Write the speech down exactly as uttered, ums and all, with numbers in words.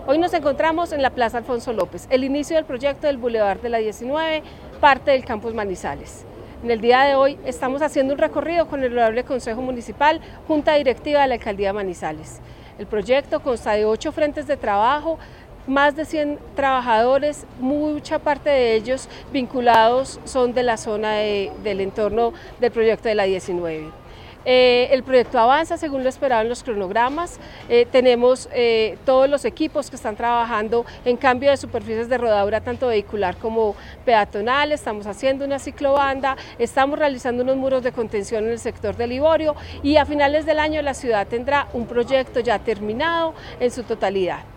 Hoy nos encontramos en la Plaza Alfonso López, el inicio del proyecto del Boulevard de la diecinueve, parte del Campus Manizales. En el día de hoy estamos haciendo un recorrido con el Honorable Consejo Municipal, Junta Directiva de la Alcaldía de Manizales. El proyecto consta de ocho frentes de trabajo, más de cien trabajadores, mucha parte de ellos vinculados son de la zona de, del entorno del proyecto de la diecinueve. Eh, el proyecto avanza según lo esperado en los cronogramas, eh, tenemos eh, todos los equipos que están trabajando en cambio de superficies de rodadura tanto vehicular como peatonal, estamos haciendo una ciclobanda, estamos realizando unos muros de contención en el sector del Liborio y a finales del año la ciudad tendrá un proyecto ya terminado en su totalidad.